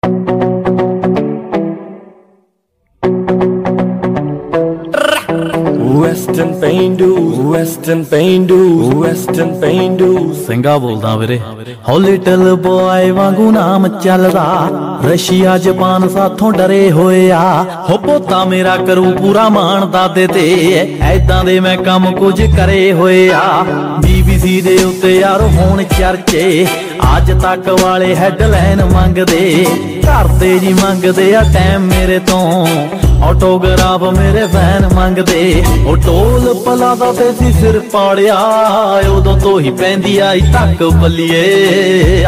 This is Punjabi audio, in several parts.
Western ਪੇਂਡੂ ਸਿੰਘਾ ਬੋਲਦਾ ਵੀਰੇ ਹੋ ਲਿਟਲ ਬॉय ਵਾਂਗੂ ਨਾਮ ਚੱਲਦਾ ਰਸ਼ੀਆ ਜਾਪਾਨ ਸਾਥੋਂ ਡਰੇ ਹੋਏ ਆ ਹੋ ਪੋਤਾ ਮੇਰਾ ਕਰੂ ਪੂਰਾ ਮਾਣ ਦਾਦੇ ਤੇ ਐਦਾਂ ਦੇ ਮੈਂ ਕੰਮ ਕੁਝ ਕਰੇ ਹੋਏ ਆ BBC ਦੇ ਉੱਤੇ ਯਾਰ ਹੋਣ ਚਰਚੇ ਅੱਜ ਤੱਕ ਵਾਲੇ ਹੈਡਲਾਈਨ ਮੰਗਦੇ ਘਰ ਦੇ ਜੀ ਮੰਗਦੇ ਆ ਟਾਈਮ ਮੇਰੇ ਤੋਂ ਆਟੋਗ੍ਰਾਫ ਮੇਰੇ ਫੈਨ ਮੰਗਦੇ ਉਹ ਟੋਲ ਪਲਾ ਦਾ ਤੇ ਸੀ ਸਿਰ ਪਾੜਿਆ ਉਦੋਂ ਤੋਂ ਹੀ ਪੈਂਦੀ ਆਈ ਤੱਕ ਬੱਲੀਏ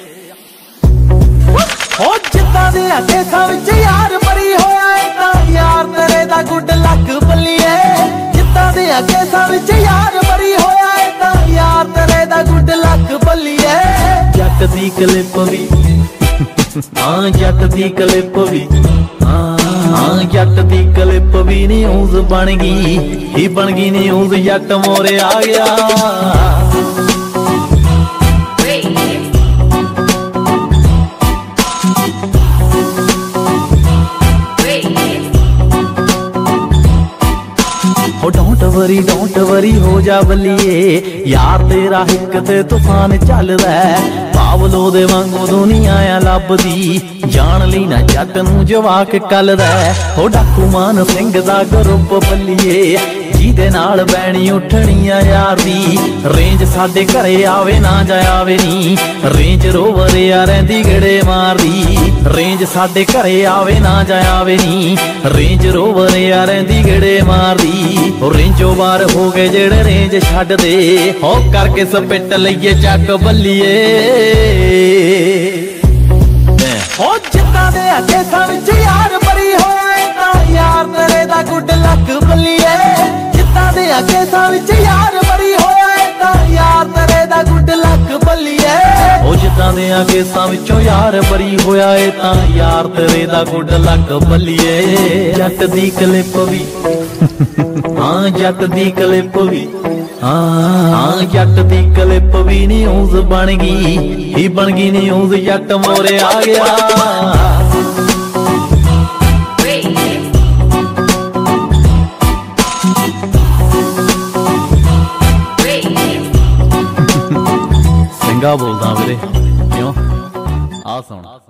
ਹੋ ਜਿੱਦਾਂ ਦੇ ਕੇਸਾਂ ਵਿੱਚ ਯਾਰ ਮਰੀ ਹੋਇਆ ਏ ਤਾਂ ਯਾਰ ਤੇਰੇ ਦਾ ਗੁੱਡ ਲੱਕ ਬੱਲੀਏ ਜਿੱਦਾਂ ਦੇ ਕੇਸਾਂ ਵਿੱਚ ਯਾਰ ਮਰੀ ਹੋਇਆ ਏ ਤਾਂ ਯਾਰ ਤੇਰੇ ਦਾ ਗੁੱਡ ਲੱਕ ਬੱਲੀਏ ਜੱਟ ਦੀ ਕਲਿੱਪ ਵੀ ਹਾਂ ਜੱਟ ਦੀ ਕਲਿੱਪ ਵੀ ਹਾਂ ਜੱਟ ਦੀ ਕਲਿੱਪ ਵੀ ਨਿਊਜ਼ ਬਣ ਗਈ ਹੀ ਬਣ ਗਈ ਨਿਊਜ਼ ਜੱਟ ਮੋਰੇ ਆ ਗਿਆ ਡੋਂਟ ਵਰੀ ਹੋ ਜਾ ਬੱਲੀਏ ਯਾਰ ਤੇਰਾ ਇੱਕ ਤੇ ਤੂਫਾਨ ਚੱਲਦਾ ਪਾਵਲੋ ਦੇ ਵਾਂਗੂ ਦੁਨੀਆ ਆ ਲੱਭਦੀ ਜਾਣ ਲਈ ਨਾ ਜੱਟ ਨੂੰ ਜਵਾਕ ਕੱਲਦਾ ਹੋ ਡਾਕੂ ਮਾਨ ਸਿੰਘ ਦਾ ਗਰੁੱਪ ਬੱਲੀਏ ਜਿਹਦੇ ਨਾਲ ਬੈਣੀ ਉੱਠਣੀ ਆ ਯਾਰ ਦੀ ਰੇਂਜ ਸਾਡੇ ਘਰੇ ਆਵੇ ਨਾ ਜਾਵੇ ਨੀ ਰੇਂਜ ਰੋਵਰ ਆ ਰਹਿੰਦੀ ਗੇੜੇ ਮਾਰਦੀ ਰੇਂਜ ਸਾਡੇ ਘਰੇ ਆਵੇ ਨਾ ਜਾਵੇ ਨੀ ਰੇਂਜ ਰੋਵਰ ਆ ਰਹਿੰਦੀ ਗੇੜੇ ਮਾਰਦੀ ਉਹ ਰੇਂਜੋ ਬਾਰ ਹੋ ਗਏ ਜਿਹੜੇ ਰੇਂਜ ਛੱਡਦੇ ਹੋ ਕਰਕੇ ਸਪਿੱਟ ਲਈਏ ਚੱਕ ਬੱਲੀਏ ਹੋ ਜਿੱਦਾਂ ਦੇ ਕੇਸਾਂ ਵਿੱਚ ਯਾਰ ਮਰੀ ਹੋਇਆ ਏ ਤਾਂ ਯਾਰ ਤੇਰੇ ਦਾ ਗੁੱਡ ਲੱਕ ਬੱਲੀਏ ਜਿੱਦਾਂ ਦੇ ਕੇਸਾਂ ਵਿੱਚ ਯਾਰ ਮਰੀ ਹੋਇਆ ਏ ਤਾਂ ਯਾਰ ਤੇਰੇ ਦਾ ਗੁੱਡ ਲੱਕ ਬੱਲੀਏ ਹੋ ਜਿੱਦਾਂ ਦੇ ਕੇਸਾਂ ਵਿੱਚੋਂ ਯਾਰ ਮਰੀ ਹੋਇਆ ਏ ਤਾਂ ਯਾਰ ਤੇਰੇ ਦਾ ਗੁੱਡ ਲੱਕ ਬੱਲੀਏ ਜੱਟ ਦੀ ਕਲਿੱਪ ਵੀ ਹਾਂ ਜੱਟ ਦੀ ਕਲਿੱਪ ਵੀ ਹਾਂ ਜੱਟ ਦੀ ਕਲਿੱਪ ਵੀ ਨਿਊਜ਼ ਬਣ ਗਈ ਹੀ ਬਣ ਗਈ ਨਿਊਜ਼ ਜੱਟ ਮੋਰੇ ਆ ਗਿਆ ਸਿੰਘਾ ਬੋਲਦਾ ਵੀਰੇ ਕਿਉਂ ਆ ਸੁਣ